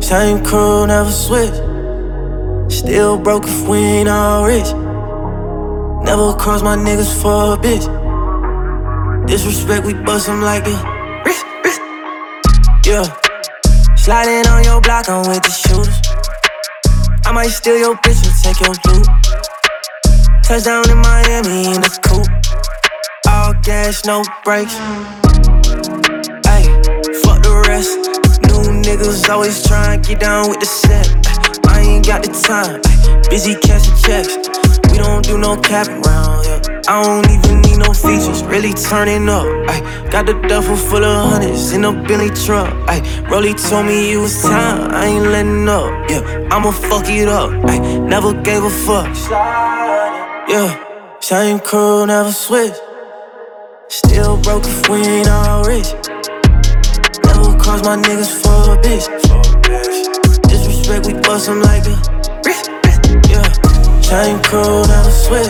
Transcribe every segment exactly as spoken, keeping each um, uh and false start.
Same crew, never switch. Still broke if we ain't all rich. Never cross my niggas for a bitch. Disrespect, we bust them like a wrist, wrist. Yeah. Sliding on your block, I'm with the shooters. I might steal your bitch and take your loot. Touchdown in Miami in the coupe. All gas, no brakes. Ayy, fuck the rest. New niggas always try and get down with the set. I ain't got the time, ay, busy cashing checks. We don't do no cap around here. I don't even need no features, really turning up. Ay, got the duffel full of hundreds in a Bentley truck. Ay, Rolly told me it was time, I ain't letting up. Yeah, I'ma fuck it up. Ay, never gave a fuck. Yeah, same crew, never switch. Still broke if we ain't all rich. Never cross my niggas for a bitch. Disrespect, we bust them like a wrist, wrist. Yeah, same crew, never switch.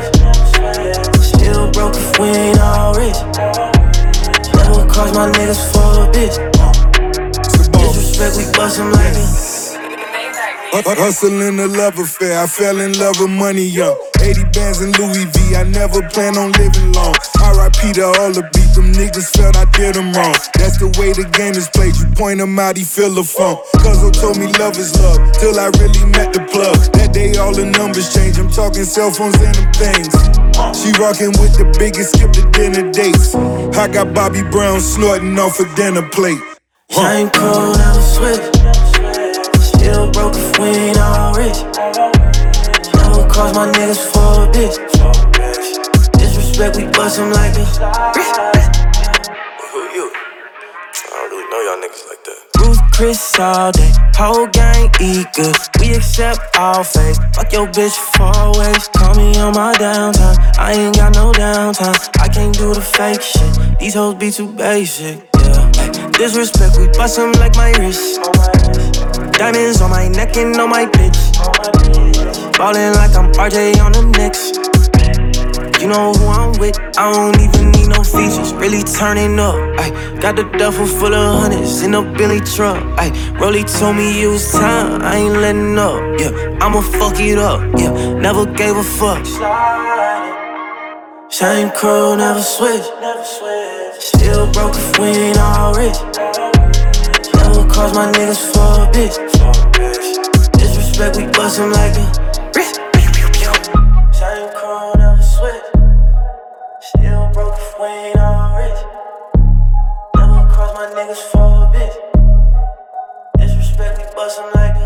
Still broke if we ain't all rich. Never cross my niggas for a bitch. Disrespect, we bust them like a hustling a love affair, I fell in love with money young. eighty bands in Louis V, I never plan on living long. R I P to all the beat, them niggas felt I did them wrong. That's the way the game is played, you point them out, he feel the funk. Cuzzo told me love is love, till I really met the plug. That day all the numbers change, I'm talking cell phones and them things. She rockin' with the biggest, skip the dinner dates. I got Bobby Brown snorting off a dinner plate. Same crew, never switch. Still broke if we ain't all rich. Never cross my niggas for a bitch. Disrespect, we bust them like a wrist, wrist. Who you? I don't really know y'all niggas like that. Ruth Chris all day, whole gang eat good. We accept all fakes. Fuck your bitch for always. Call me on my downtime. I ain't got no downtime. I can't do the fake shit. These hoes be too basic. Yeah. Ay, disrespect, we bust them like my wrist. Diamonds on my neck and on my bitch. Ballin' like I'm R J on the Knicks. You know who I'm with, I don't even need no features. Really turning up, ay, got the duffel full of hundreds in a Bentley truck. Ay, Rolly told me it was time, I ain't letting up. Yeah, I'ma fuck it up, yeah, never gave a fuck. Same crew, never switch. Still broke if we ain't all rich. Never cross my niggas for a bitch. Disrespect, we bust them like a wrist. Same crew, never switch. Still broke if we ain't all rich. Never cross my niggas for a bitch. Disrespect, we bust them like a